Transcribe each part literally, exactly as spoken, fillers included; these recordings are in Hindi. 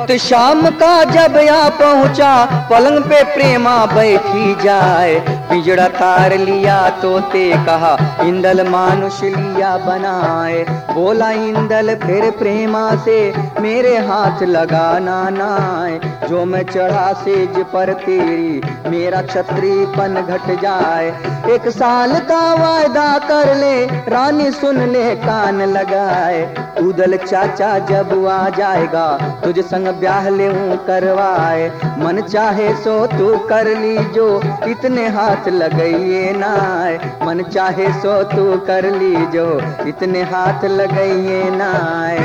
वक्त शाम का जब आ पहुंचा, पलंग पे प्रेमा बैठी जाए। पिंजड़ा तार लिया तोते कहा, इंदल मानुष लिया बनाए। बोला इंदल फिर प्रेमा से, मेरे हाथ लगाना नाए। जो मैं चढ़ा सेज पर तेरी, मेरा क्षत्रियपन घट जाए। एक साल का वायदा कर ले, रानी सुन ले कान लगाए। उदल चाचा जब आ जाएगा, तुझ संग ब्याह ले करवाए। मन चाहे सो तू कर ली जो, इतने हाथ लगाइए नाय। मन चाहे सो तू कर ली जो, इतने हाथ लगाइए नाय।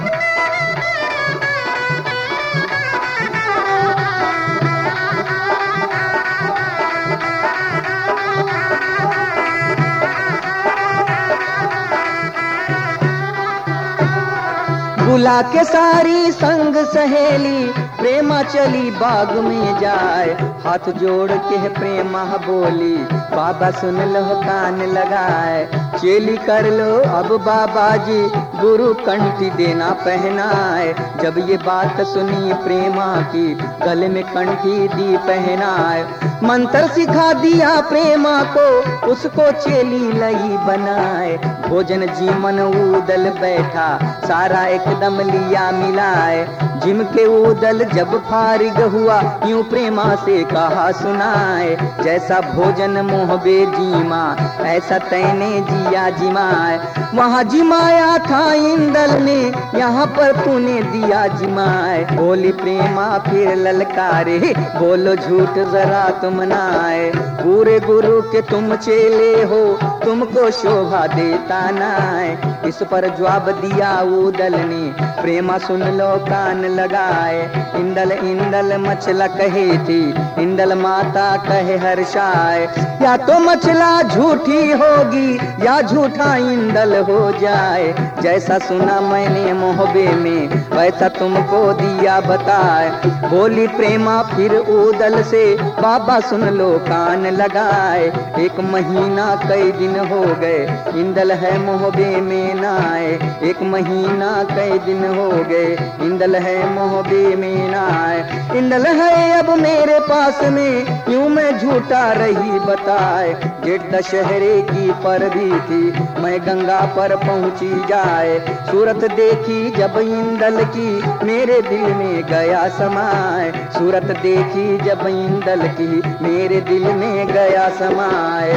बुला के सारी संग सहेली, प्रेमा चली बाग में जाए। हाथ जोड़ के प्रेमा बोली, बाबा सुन लो कान लगाए। चेली कर लो अब बाबा जी, गुरु कंठी देना पहनाए। जब ये बात सुनी प्रेमा की, गले में कंठी दी पहनाए। मंत्र सिखा दिया प्रेमा को, उसको चेली लई बनाए। भोजन जीवन उदल बैठा, सारा एकदम लिया मिलाए। जिम के उदल जब फारिग हुआ, यूं प्रेमा से कहा सुनाए। जैसा भोजन मोहबे जीमा, ऐसा तैने जिया जिमाए। वहाँ जिमाया था इंदल ने, यहाँ पर तूने दिया जिमाए। बोली प्रेमा फिर ललकारे, बोलो झूठ जरा तुम नाए। पूरे गुरु के तुम चेले हो, तुमको शोभा देता नाए। इस पर जवाब दिया उदल ने, प्रेमा सुन लो कान लगाए। इंदल इंदल मछला कहे थी, इंदल माता कहे हर्षाए। या तो मछला झूठी होगी, या झूठा इंदल हो जाए। जैसा सुना मैंने मोहबे में, वैसा तुमको दिया बताए। बोली प्रेमा फिर उदल से, बाबा सुन लो कान लगाए। एक महीना कई दिन हो गए, इंदल है मोहबे में नाए। एक महीना कई दिन हो गए, इंदल है मोहबे में नाए। इंदल है अब मेरे पास में, यूं मैं झूठा रही बताए। जेठ दशहरे की पर भी थी, मैं गंगा पर पहुंची जाए। सूरत देखी जब इंदल की, मेरे दिल में गया समाए। सूरत देखी जब इंदल की, मेरे दिल में गया समाए।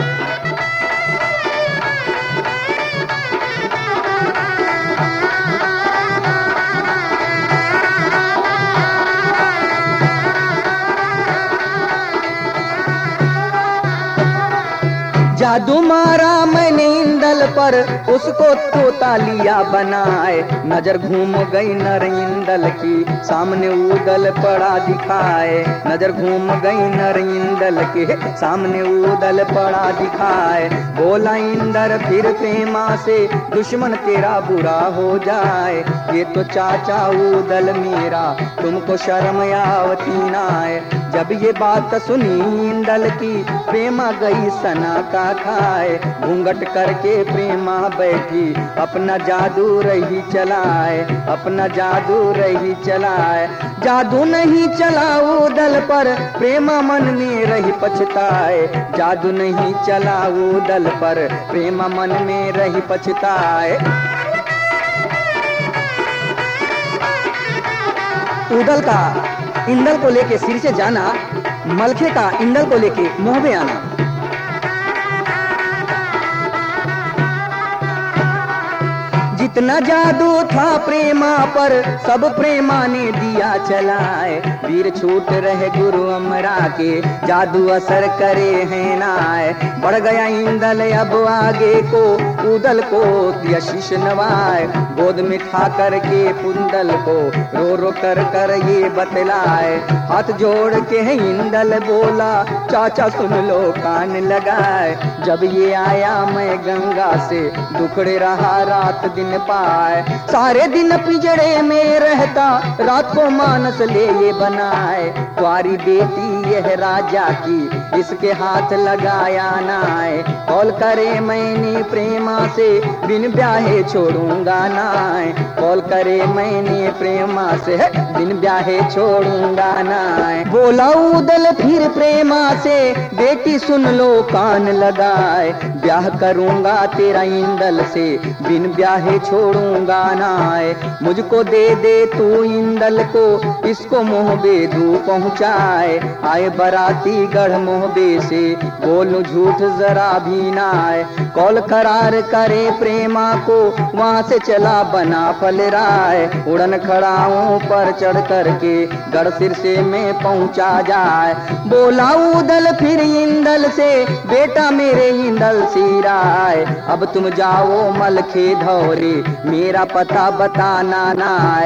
जादू मारा मैंने इंदल पर, उसको तोता लिया बनाए। नजर घूम गई नर इंदल की, सामने उदल पड़ा दिखाए। नजर घूम गई नर इंदल के, सामने उदल पड़ा दिखाए। बोला इंदर फिर प्रेमा से, दुश्मन तेरा बुरा हो जाए। ये तो चाचा उदल मेरा, तुमको शर्म आवती नाए। जब ये बात सुनी इंदल की, प्रेमा गई सना का खाए। घूंघट करके प्रेमा बैठी, अपना जादू रही चलाए। अपना जादू रही चलाए। जादू नहीं चला उदल पर, प्रेमा मन में रही पछताए। जादू नहीं चला उदल पर, प्रेमा मन में रही पछताए। उदल का इंदल को लेके सिर से जाना, मलखे का इंदल को लेके मोहबे आना। जितना जादू था प्रेमा पर, सब प्रेमा ने दिया चलाए। वीर छूट रहे गुरु अमरा के, जादू असर करे है नाय। बढ़ गया इंदल अब आगे को, उदल को यशीश नवाए। गोद में खा कर के पुंदल को, रो रो कर कर ये बतलाए। हाथ जोड़ के इंदल बोला, चाचा सुन लो कान लगाए। जब ये आया मैं गंगा से, दुखड़े रहा रात दिन न पाए। सारे दिन पिंजड़े में रहता, रात को मानस ले ये बनाए। कुंवारी बेटी यह राजा की, इसके हाथ लगाया नाय। कौल करे मैंने प्रेमा से, बिन ब्याहे छोड़ूंगा नाय। कौल करे मैंने प्रेमा से, बिन ब्याहे छोड़ूंगा नाय। बोला उदल फिर प्रेमा से, बेटी सुन लो कान लगाए। ब्याह करूंगा तेरा इंदल से, बिन ब्याहे छोड़ूंगा नाय। मुझको दे दे तू इंदल को, इसको मोहबे दू पहुंचाए। आए बराती गढ़ मोहबे से, बोलूं झूठ जरा भी नाय। कौल करार करे प्रेमा को, वहां से चला बना फलराय। उड़न खड़ाओं पर चढ़ करके, गढ़ सिर से में पहुंचा जाए। बोला उदल फिर इंदल से, बेटा मेरे इंदल सिराय। अब तुम जाओ मलखे धौरे, मेरा पता बताना नाय।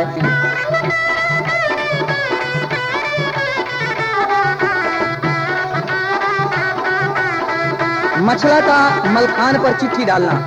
मछला का मलखान पर चिट्ठी डालना।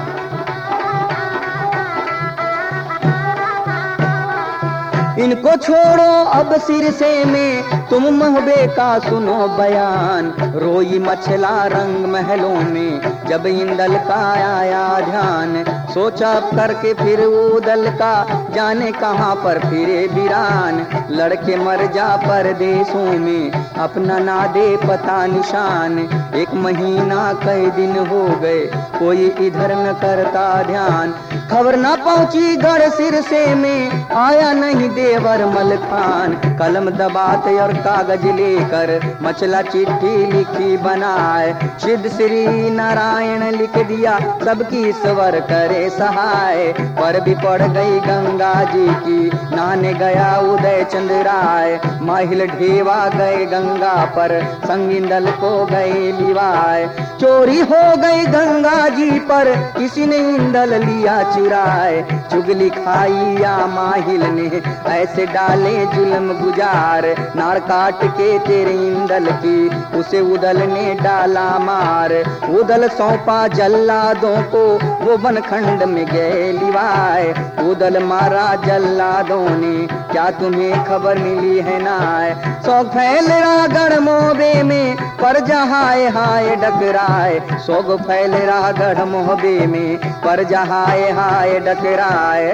इनको छोड़ो अब सिर से में, तुम मोहबे का सुनो बयान। रोई मछला रंग महलों में, जब इंदल का आया ध्यान। सोचा करके फिर उदल का, जाने कहाँ पर फिरे वीरान। लड़के मर जा परदेशों में, अपना ना दे पता निशान। एक महीना कई दिन हो गए, कोई इधर न करता ध्यान। खबर ना पहुंची गढ़ सिर से में, आया नहीं देवर मलखान। कलम दबाते और कागज लेकर, मछला चिट्ठी लिखी बनाए। सिद्ध श्री नारायण लिख दिया, सबकी ईश्वर करे सहाय। पर भी पड़ गई गंगा जी की, नहाने गया उदय चंद्र राय। माहिल ढेवा गए गंगा पर, संग इंदल को गए लिवाए। चोरी हो गई गंगा जी पर, किसी ने इंदल लिया चुराए। चुगली खाई या माहिल ने, ऐसे डाले जुल्म गुजार। नाड़ काट के तेरे इंदल की, उसे उदल ने डाला मार। उदल सौंपा जल्लादों को, वो बनखंड में गए लिवाए। उदल मारा जल्लादों ने, क्या तुम्हें खबर मिली है नाय। सौग फैल रहा गढ़ मोहबे में, पर जहाए हाय डकराए। सोग फैल रहा गढ़ मोहबे में, पर जहाए हाय डकराए।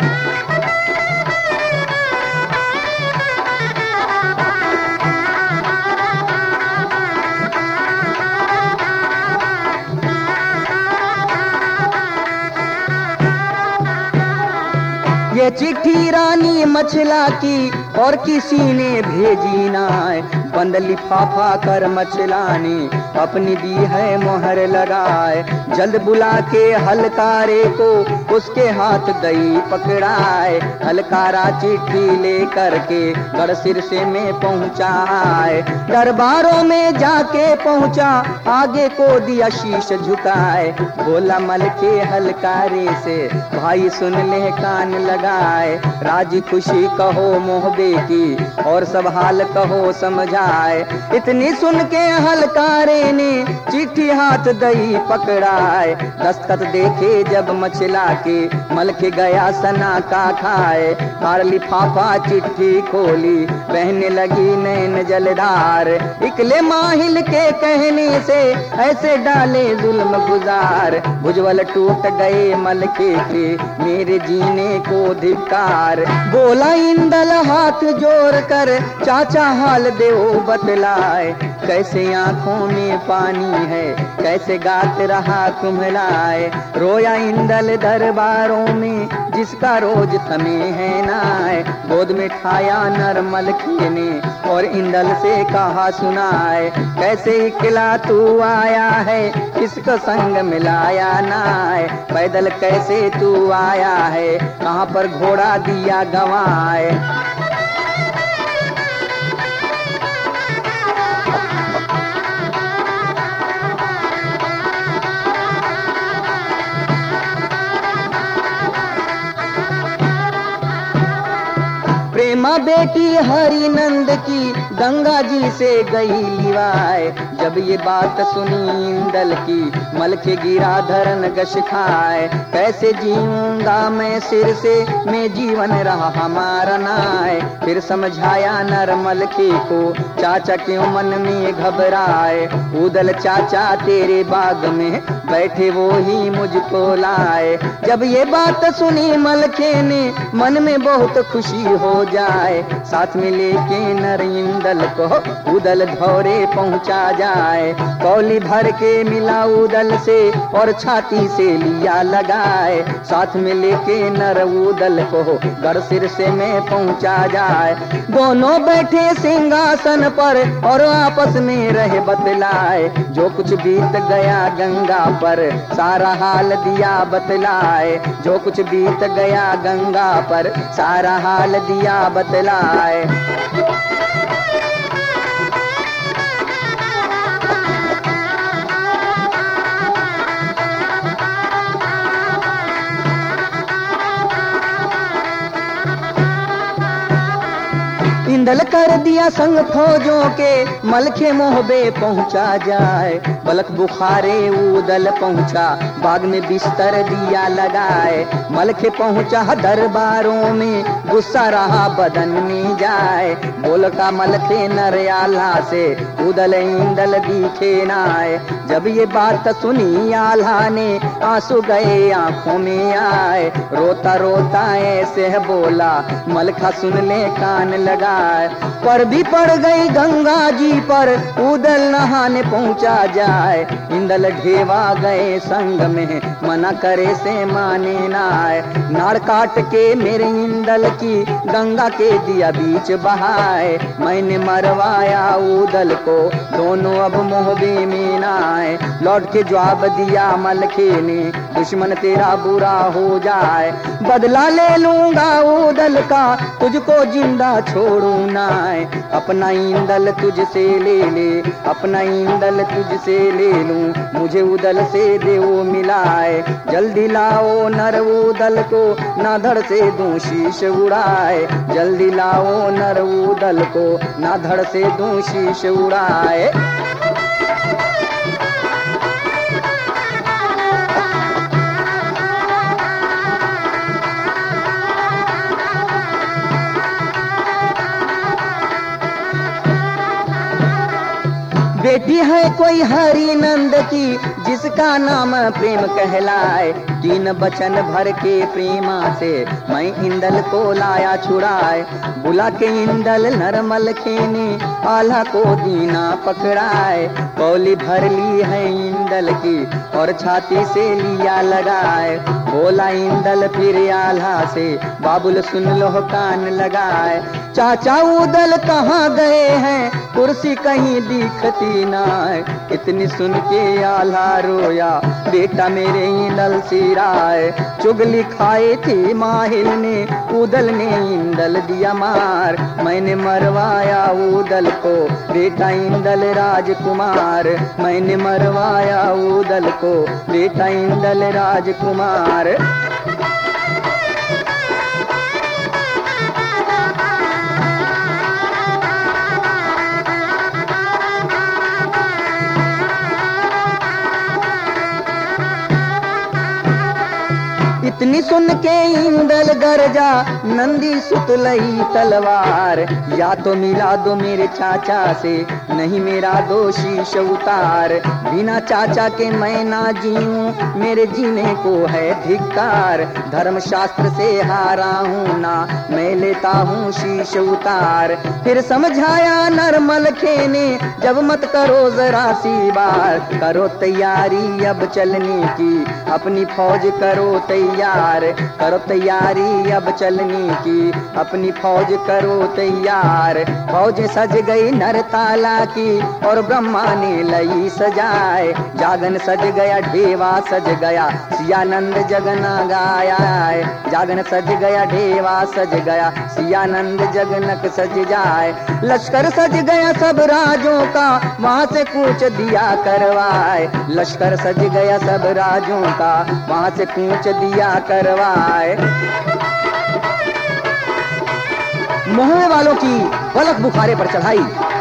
ये चिट्ठी रानी मछला की, और किसी ने भेजी नाय। बंद लिफाफा कर मछला ने, अपनी दी है मोहर लगाए। जल्द बुला के हलकारे को, उसके हाथ दई पकड़ाए। हलकारा चिट्ठी ले करके, गढ़ सिर से में पहुंचाए। दरबारों में जाके पहुंचा, आगे को दिया शीश झुकाए। बोला मल के हलकारे से, भाई सुन ले कान लगाए। राजी खुशी कहो मोहबे की, और सब हाल कहो समझाए। इतनी सुन के हलकारे ने, चिट्ठी हाथ दई पकड़ाए। दस्तखत देखे जब मछला के, मल के गया सना का खाए। हार लिफाफा चिट्ठी खोली, बहने लगी नैन जलधार। इकले माहिल के कहने से, ऐसे डाले जुल्म गुजार। भुजबल टूट गए मलके के, मेरे जीने को धिक्कार। बोला इंदल हाथ जोड़ कर, चाचा हाल देओ बतलाए। कैसे आंखों में पानी है, कैसे गात रहा कुम्हलाए। रोया इंदल दरबारों में, जिसका रोज थमे है नाय। गोद में ठाया नरमल ने, और इंदल से कहा सुनाए। कैसे इकला तू आया है, किसको संग मिलाया नाय। पैदल कैसे तू आया है, कहाँ पर घोड़ा दिया गवाए। प्रेमा माँ बेटी हरि नंद की गंगा जी से गई लिवाए। जब ये बात सुनी इंदल की मल के गिरा धरन गश खाए। कैसे जीऊंगा मैं सिर से मैं जीवन रहा हमारा नाय। फिर समझाया नरमल के को चाचा क्यों मन में घबराए। उदल चाचा तेरे बाग में बैठे वो ही मुझको लाए। जब ये बात सुनी मलखे ने मन में बहुत खुशी हो जाए। साथ में लेके नर इंदल को उदल धौरे पहुंचा जाए। कौली भर के मिला उदल से और छाती से लिया लगाए। साथ में लेके नर उदल को घर सिर से में पहुंचा जाए। दोनों बैठे सिंहासन पर और आपस में रहे बतलाए। जो कुछ बीत गया गंगा पर सारा हाल दिया बतलाए। जो कुछ बीत गया गंगा पर सारा हाल दिया बतलाए। इंदल कर दिया संग फौजों के मलखे मोहबे पहुंचा जाए। बलक बुखारे उदल पहुंचा बाग में बिस्तर दिया लगाए। मलखे पहुंचा दरबारों में गुस्सा रहा बदन में जाए। बोल का मलखे नरयाला से उदल इंदल दिखे नाए। जब ये बात सुनी आल्हा ने आंसू गए आंखों में आए। रोता रोता ऐसे बोला मलखा सुन ले कान लगा। पर भी पड़ गई गंगा जी पर उदल नहाने पहुंचा जाए। इंदल ढेवा गए संग में मना करे से माने नाय। नाड़ काट के मेरे इंदल की गंगा के दिया बीच बहाए। मैंने मरवाया उदल को दोनों अब मोहबे में नाए। लौट के जवाब दिया मलखे ने दुश्मन तेरा बुरा हो जाए। बदला ले लूंगा उदल का तुझको जिंदा छोड़ू नाय। अपना इंदल तुझसे ले ले अपना इंदल तुझसे ले लूं। मुझे उदल से दे वो मिलाए। जल्दी लाओ नर उदल को ना धड़ से दूं शीश उड़ाए। जल्दी लाओ नर उदल को ना धड़ से दूं शीश उड़ाए। बेटी है कोई हरि नंद की जिसका नाम प्रेम कहलाए। तीन बचन भर के प्रेमा से मैं इंदल को लाया छुड़ाए। बुला के इंदल नरमल खेने आल्हा को दीना पकड़ाए। कौली भर ली है इंदल की और छाती से लिया लगाए। बोला इंदल फिर आल्हा से बाबुल सुन लो कान लगाए। चाचा उदल कहाँ गए हैं कुर्सी कहीं दिखती ना। इतनी सुन के आल्हा रोया बेटा मेरे इंदल सिराए। चुगली खाई थी माहिल ने उदल ने इंदल दिया मार। मैंने मरवाया उदल को बेटा इंदल राजकुमार। मैंने मरवाया उदल को बेटा इंदल राजकुमार। इतनी सुन के इंदल गरजा नंदी सुतलई तलवार। या तो मिला दो मेरे चाचा से नहीं मेरा दोषी उतार। बिना चाचा के मैं ना जीऊं मेरे जीने को है धिक्कार। धर्म शास्त्र से हारा हूँ ना मैं लेता हूँ शीश उतार। फिर समझाया नरमल खेने जब मत करो जरा सी बार। करो तैयारी अब चलने की अपनी फौज करो तैयार। करो तैयारी अब चलने की अपनी फौज करो तैयार। फौज सज गई नरताला की और ब्रह्मा ने लई सजाए। जागन सज गया ढेवा सज गया सियानंद जगना गाया। जागन सज गया ढेवा सज गया सियानंद जगनक सज जाए। लश्कर सज गया सब राजों का वहां से कूच दिया करवाए। लश्कर सज गया सब राजों का वहां से कूच दिया करवाए। मोहवे वालों की बलक बुखारे पर चढ़ाई।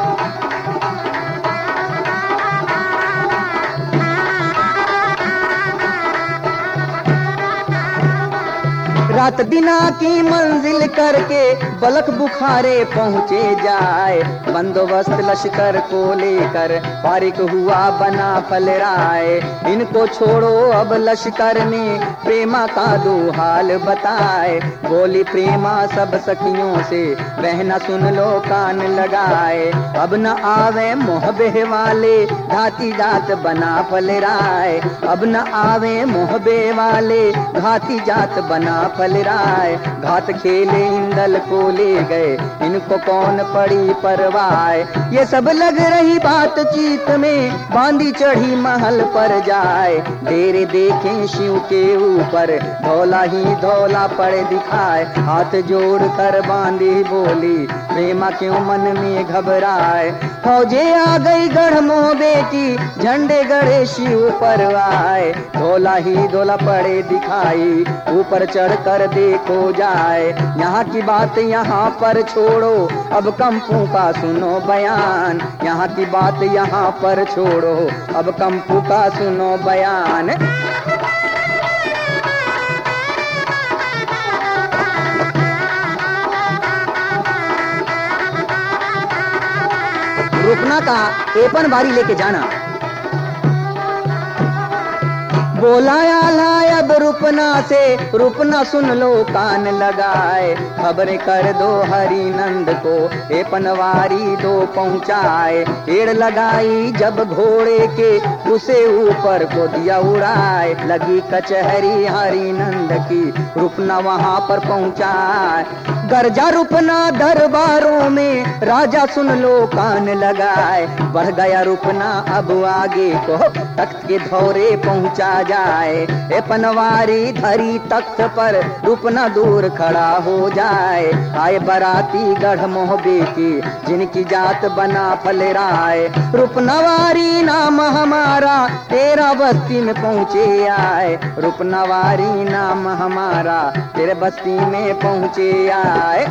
रात दिना की मंजिल करके बलक बुखारे पहुँचे जाए। बंदोबस्त लश्कर को लेकर फारिक हुआ बना फलराए। इनको छोड़ो अब लश्कर ने प्रेमा का दो हाल बताए। बोली प्रेमा सब सखियों से, बहना सुन लो कान लगाए। अब न आवे मोहबे वाले घाती जात बना फलराए। अब न आवे मोहबे वाले घाती जात बना फलराए। घात खेले इंदल को ले गए, इनको कौन पड़ी परवाह। ये सब लग रही बातचीत में बांदी चढ़ी महल पर जाए। डेरे देखें शिव के ऊपर धौला ही धौला पड़े दिखाए। हाथ जोड़ कर बांदी बोली प्रेमा क्यों मन में घबराए। फौजे आ गई गढ़ मोहबे की, झंडे गड़े शिव पर आए। धौला ही धौला पड़े दिखाई, ऊपर चढ़ कर देखो जाए। यहाँ की बात यहाँ पर छोड़ो, अब कंपू का सुनो बयान। यहाँ की बात यहाँ पर छोड़ो, अब कंपू का सुनो बयान। रुपना का एपन बारी लेके जाना। बोला आला अब रुपना से, रुपना सुन लो कान लगाए। खबरें कर दो हरि नंद को, ए पनवारी दो पहुँचाए। पेड़ लगाई जब घोड़े के, उसे ऊपर को दिया उड़ाए। लगी कचहरी हरि नंद की, रुपना वहाँ पर पहुँचाए। गर्जा रुपना दरबारों में, राजा सुन लो कान लगाए। बढ़ गया रुपना अब आगे को, तख्त के धौरे पहुँचा जाए। ए पनवारी धरी तख्त पर, रुपना दूर खड़ा हो जाए। आए बराती गढ़ मोहबे की, जिनकी जात बना फलराए। रुपनवारी नाम हमारा, तेरा बस्ती में पहुँचे आए। रुपनवारी नाम हमारा, तेरे बस्ती में पहुँचे आए।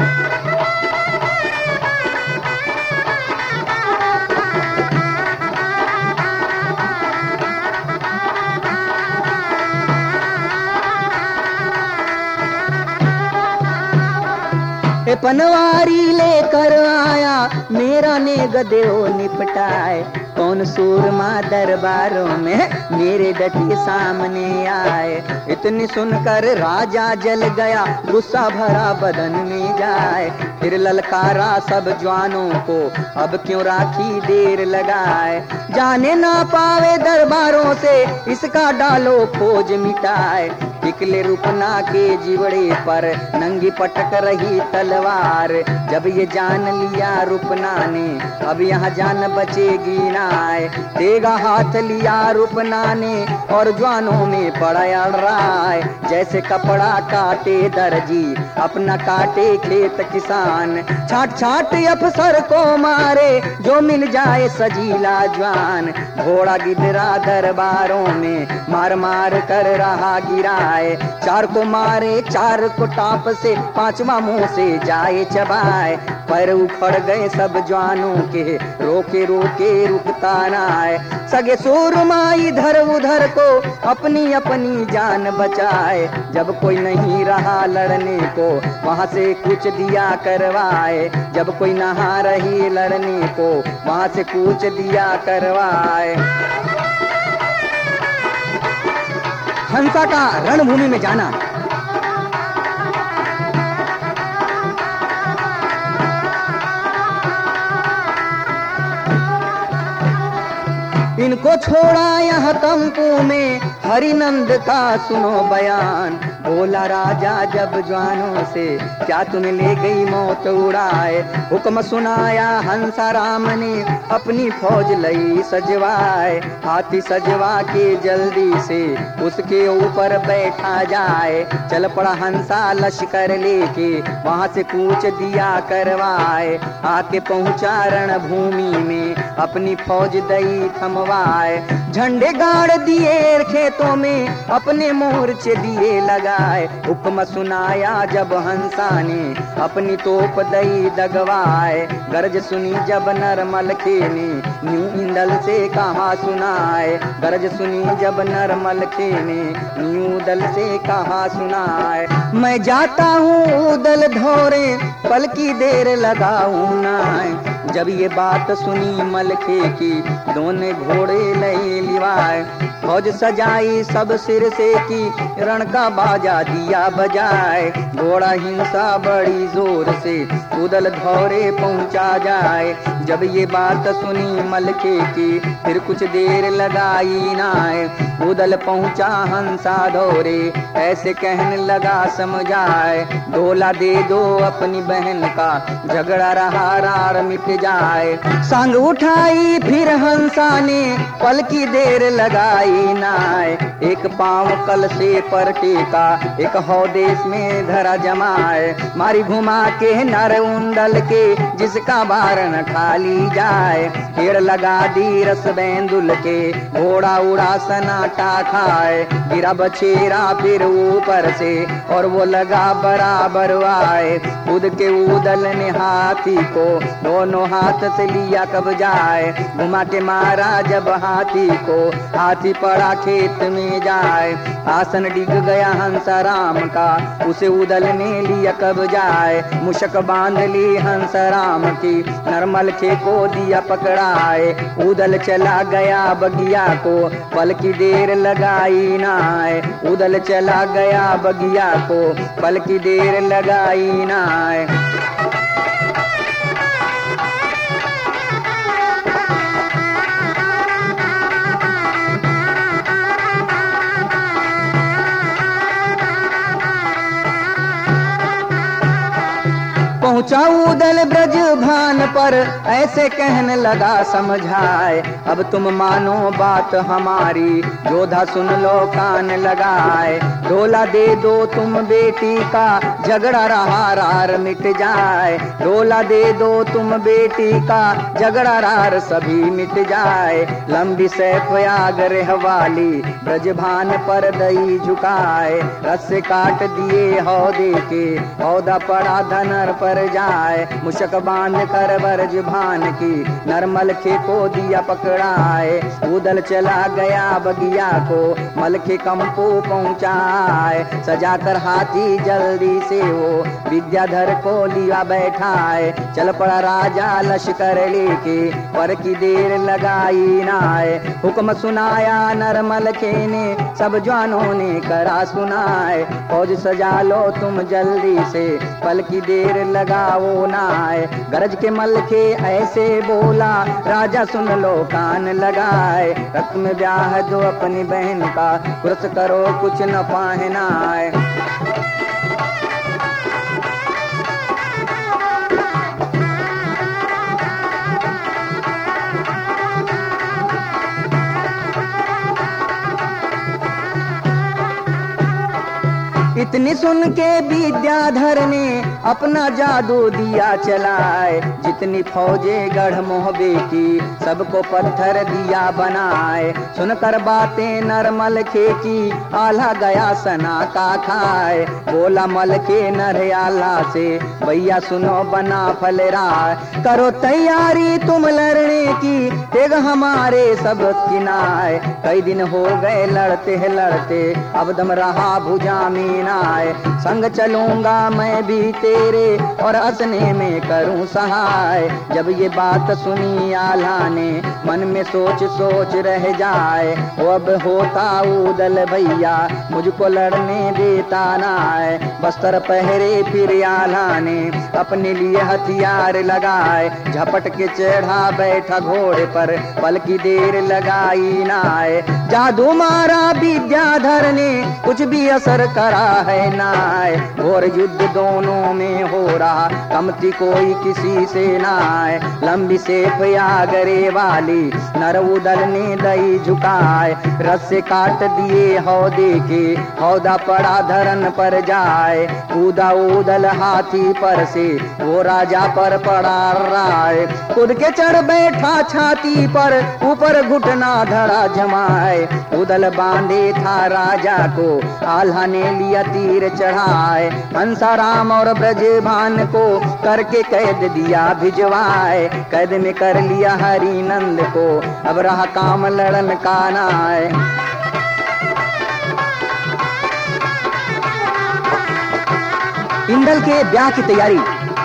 ए पनवारी लेकर आया, मेरा ने गदेओ निपटाए। कौन सूरमा दरबारों में मेरे डटे सामने आए। इतनी सुनकर राजा जल गया, गुस्सा भरा बदन में जाए। फिर ललकारा सब जवानों को, अब क्यों राखी देर लगाए। जाने ना पावे दरबारों से, इसका डालो खोज मिटाए। निकले रुपना के जीवड़े पर, नंगी पटक रही तलवार। जब ये जान लिया रुपना ने, अब यहाँ जान बचेगी ना। देगा हाथ लिया रुपना ने, और जवानों में पड़ा अड़ रहा है। जैसे कपड़ा काटे दर्जी, अपना काटे खेत किसान। छाट छाट अफसर को मारे, जो मिल जाए सजीला जवान। घोड़ा गिदरा दरबारों में, मार मार कर रहा गिराए। चार को मारे चार को टाप से, पांचवा मुंह से जाए चबाए। पैर उखड़ गए सब जवानों के, रोके रोके रुकता ना आए। सगे सूरमा इधर उधर को, अपनी अपनी जान बचाए। जब कोई नहीं रहा लड़ने को, वहाँ से कुछ दिया करवाए। जब कोई नहा रही लड़ने को, वहाँ से कुछ दिया करवाए। हंसा का रणभूमि में जाना। इनको छोड़ा यहाँ कंपू में, हरिनंद का सुनो बयान। बोला राजा जब जवानों से, क्या तुम्हें ले गई मौत उड़ाए। हुक्म सुनाया हंसा राम ने, अपनी फौज लई सजवाए। हाथी सजवा के जल्दी से, उसके ऊपर बैठा जाए। चल पड़ा हंसा लश्कर लेके, वहाँ से कूच दिया करवाए। आके पहुँचा रणभूमि में, अपनी फौज दई थमवाए। झंडे गाड़ दिए खेतों में अपने मोर्चे दिए लगाए। हुक्म सुनाया जब हंसा ने अपनी तोप दई दगवाए। गरज सुनी जब नरमल खे ने न्यू इंदल से कहा सुनाए। गरज सुनी जब नरमल खे ने न्यू दल से कहा सुनाए। मैं जाता हूँ उदल धोरे पल की देर लगाऊं ना। जब ये बात सुनी मलखे की दोनों घोड़े लए लिवाए। फौज सजाई सब सिर से की रण का बाजा दिया बजाए। घोड़ा हिंसा बड़ी जोर से उदल धौरे पहुंचा जाए। जब ये बात सुनी मलखे की फिर कुछ देर लगाई नाए। उदल पहुंचा हंसा धौरे ऐसे कहने लगा समझाए। ढोला दे दो अपनी बहन का झगड़ा रहा रार मिट जाए। संग उठाई फिर हंसा ने पल की देर लगाई नाए। एक पांव कल से पर टेका एक हौ देश में धरा जमाए। मारी घुमा के नर उंडल के जिसका बार न खाली जाए। पेड़ लगा दी रस बैंदुल के घोड़ा उड़ा सनाटा खाए। गिरा बछेरा फिर ऊपर से और वो लगा बराबर आए। खुद के उदल ने हाथी को दोनों हाथ से लिया कब्जाए। घुमा के मारा जब हाथी को हाथी पड़ा खेत में जाए। आसन डिग गया हंसा राम का उसे उदल ने लिया कब्जाए। मुशक बांध ली हंसा राम की नरमल खे को दिया पकड़ाए। उदल चला गया बगिया को पल की देर लगाई नाए। उदल चला गया बगिया को पल की देर लगाई नाए। पहुंचा उदल ब्रज भान पर ऐसे कहने लगा समझाए। अब तुम मानो बात हमारी योद्धा सुन लो कान लगाए। ढोला दे दो तुम बेटी का झगड़ा रहा रार मिट जाए। ढोला दे दो तुम बेटी का झगड़ा रार सभी मिट जाए। लंबी सैफ आगरे वाली ब्रज भान पर दई झुकाए। रस्से काट दिए हौदे के हौदा पड़ा धनर पर जाए। मुशक बांध कर बरज भान की नरमल खे को दिया पकड़ाए। उदल चला गया बगिया को मलखे कंपो पहुंचाए। सजाकर हाथी जल्दी से वो विद्याधर को लिया बैठाए। चल पड़ा राजा लश्कर लेके पर की देर लगाई नाए। हुक्म सुनाया नरमल खे ने सब जवानों ने करा सुनाए। फौज सजा लो तुम जल्दी से पल की देर लगाओ नाए। गरज के मलखे ऐसे बोला राजा सुन लो कान लगाए। रक्त में ब्याह दो अपनी बहन का कुर्स करो कुछ न पहनाए। इतनी सुन के विद्याधर ने अपना जादू दिया चलाए। जितनी फौजे गढ़ मोहबे की सबको पत्थर दिया बनाए। सुनकर बातें नरमल खे की आला गया सना का खाए। बोला मल के नर आला से भैया सुनो बना फलरा। करो तैयारी तुम लड़ने की तेग हमारे सब किनाए। कई दिन हो गए लड़ते हैं लड़ते अब दम रहा भुजा में नाए। संग चलूंगा मैं भी तेरे और हंसने में करूं सहाय। जब ये बात सुनी आला ने मन में सोच सोच रह जाए। वो अब होता उदल भैया मुझको लड़ने देता नाए। बस्तर पहरे फिर आला ने अपने लिए हथियार लगाए। झपट के चढ़ा बैठा घोड़े पर पल की देर लगाई नाए। जादू मारा विद्याधर ने कुछ भी असर करा है नाए। और युद्ध दोनों में सामने हो रहा, कमती कोई किसी से ना आए। लंबी सेफ या गरे वाली नर उदल ने दई झुकाए, रस से काट दिए हौदे के, हौदा पड़ा धरन पर जाए। कूदा उदल हाथी पर से, वो राजा पर पड़ा राय। कूद के चढ़ बैठा छाती पर, ऊपर घुटना धड़ा जमाए। उदल बांधे था राजा को, आल्हा ने लिया तीर चढ़ाए। हंसाराम और ब्रजभान को करके कैद दिया भिजवाए। कैद में कर लिया हरि नंद को, अब रहा काम लड़न का नाय। इंदल के ब्याह की तैयारी।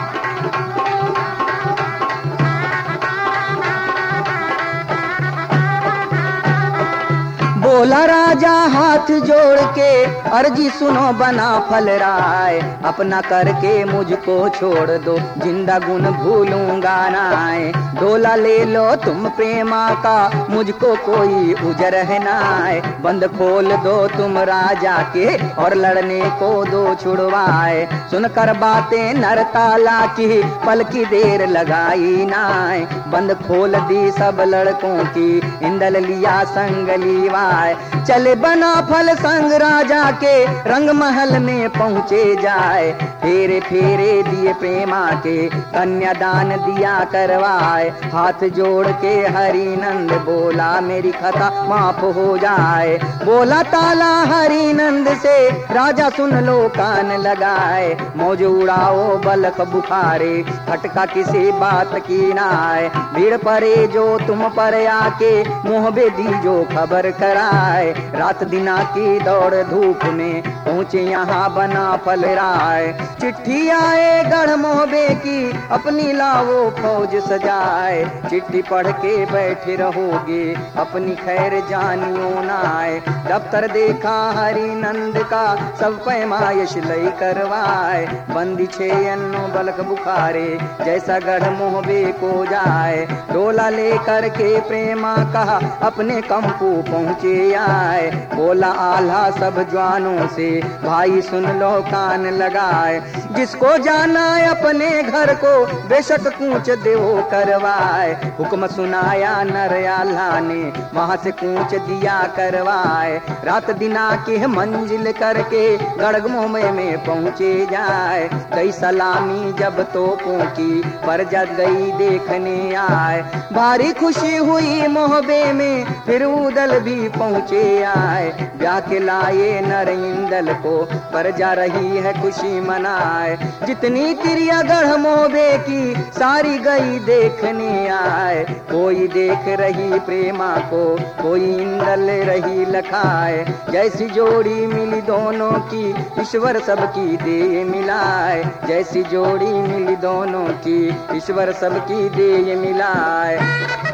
बोला राजा हाथ जोड़ के, अर्जी सुनो बना फल राय। अपना करके मुझको छोड़ दो, जिंदा गुण भूलूंगा नाय। डोला ले लो तुम प्रेमा का, मुझको कोई उजर है नाय। बंद खोल दो तुम राजा के, और लड़ने को दो छुड़वाए। सुनकर बातें नरताला की, पल की देर लगाई नाय। बंद खोल दी सब लड़कों की, इंदल लिया संग लीवाए। चले बना फल संग राजा के, रंग महल में पहुँचे जाए। फेरे फेरे दिए प्रेमा के, कन्यादान दिया करवाए। हाथ जोड़ के हरि नंद बोला, मेरी खता माफ हो जाए। बोला ताला हरि नंद से, राजा सुन लो कान लगाए। मौज उड़ाओ बलख बुखारे, खटका किसी बात की नाय। भीड़ परे जो तुम पर आके, मोह बेदी जो खबर कराए। रात दिना की दौड़ धूप में, पहुँचे यहाँ बना फल राय। चिट्ठी आए गढ़ मोहबे की, अपनी लावो फौज सजाए। चिट्ठी पढ़ के बैठे रहोगे, अपनी खैर जानियो नाय। दफ्तर देखा हरि नंद का, सब पैमाइश लई करवाए। बंदी छे अन्नो बलक बुखारे, जैसा गढ़ मोहबे को जाए। डोला ले करके प्रेमा कहा, अपने कंपू पहुँचे आए। बोला आल्हा सब जवानों से, भाई सुन लो कान लगाए। जिसको जाना है अपने घर को, बेशक कूच देवो करवाए। हुक्म सुनाया नर आल्हा ने, वहाँ से कूच दिया करवाए। रात दिना की मंजिल करके, गढ़मुह में पहुँचे जाए। कई सलामी जब तोपों की, पर जग गई देखने आए। भारी खुशी हुई मोहबे में, फिर उदल भी पहुँचे आए। ब्याह के लाए नर इंदल को, पर जा रही है खुशी मनाए। जितनी तिरिया गढ़ मोहबे की, सारी गई देखने आए। कोई देख रही प्रेमा को, कोई इंदल रही लखाए। जैसी जोड़ी मिली दोनों की, ईश्वर सबकी दे मिलाए। जैसी जोड़ी मिली दोनों की, ईश्वर सबकी दे मिलाए।